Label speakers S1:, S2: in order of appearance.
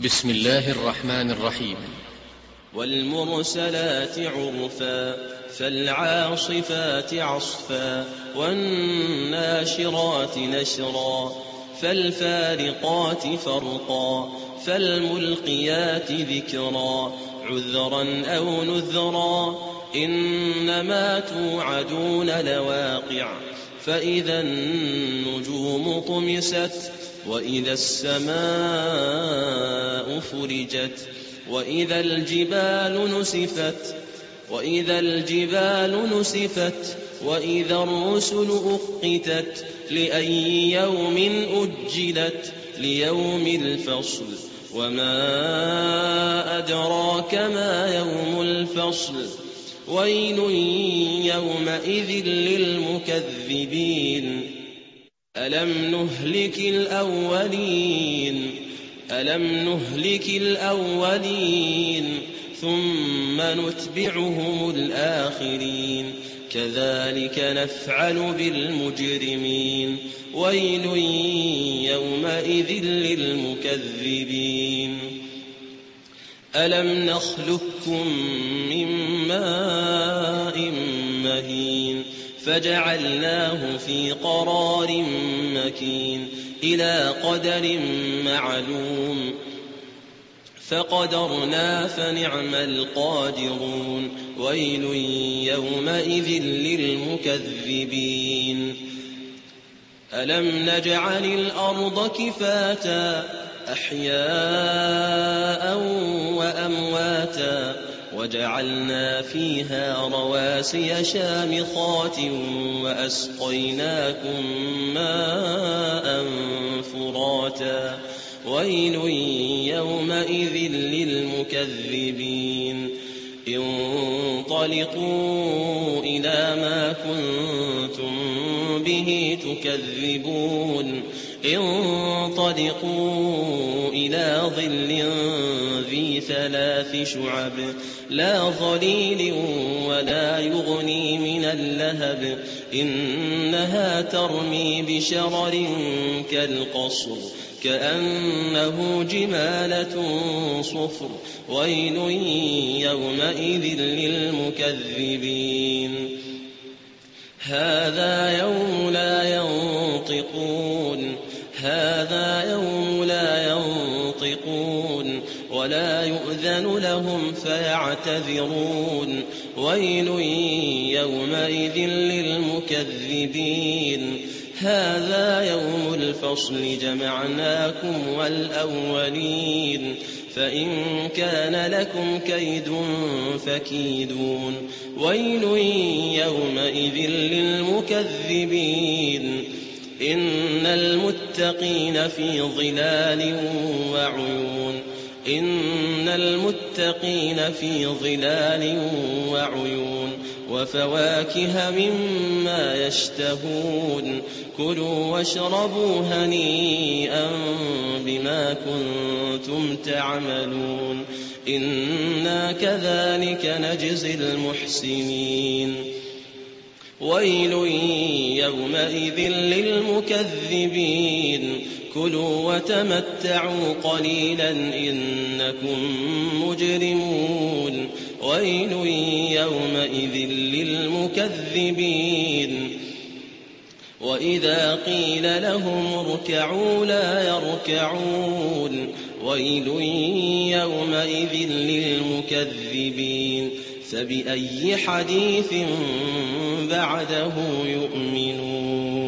S1: بسم الله الرحمن الرحيم.
S2: والمرسلات عرفا فالعاصفات عصفا والناشرات نشرا فالفارقات فرقا فالملقيات ذكرا عذرا أو نذرا إنما توعدون لواقع فإذا النجوم طمست وإذا السماء فرجت وإذا الجبال نسفت وإذا الرسل أقتت لأي يوم أجلت ليوم الفصل وما أدراك ما يوم الفصل ويل يومئذ للمكذبين ألم نهلك الأولين ثم نتبعهم الآخرين كذلك نفعل بالمجرمين ويل يومئذ للمكذبين ألم نخلقكم من ماء مهين فجعلناه في قرار مكين إلى قدر معلوم فقدرنا فنعم القادرون ويل يومئذ للمكذبين ألم نجعل الأرض كفاتا أحياء وأمواتا وجعلنا فيها رواسي شامخات وأسقيناكم ماء فراتا ويل يومئذ للمكذبين انطلقوا إلى ما كنتم به تكذبون انطلقوا إلى ظل ذي 3 شعب لا ظليل ولا يغني من اللهب إنها ترمي بشرر كالقصر كأنه جمالة صفر ويل يومئذ للمكذبين هذا يوم لا ينطقون ولا يؤذن لهم فيعتذرون ويل يومئذ للمكذبين هذا يوم الفصل جمعناكم والأولين فإن كان لكم كيد فكيدون ويل يومئذ للمكذبين إن المتقين في ظلال وعيون وفواكه مما يشتهون كلوا واشربوا هنيئا بما كنتم تعملون إنا كذلك نجزي المحسنين ويل يومئذ للمكذبين كلوا وتمتعوا قليلا إنكم مجرمون ويل يومئذ للمكذبين وإذا قيل لهم اركعوا لا يركعون ويل يومئذ للمكذبين فبأي حديث بعده يؤمنون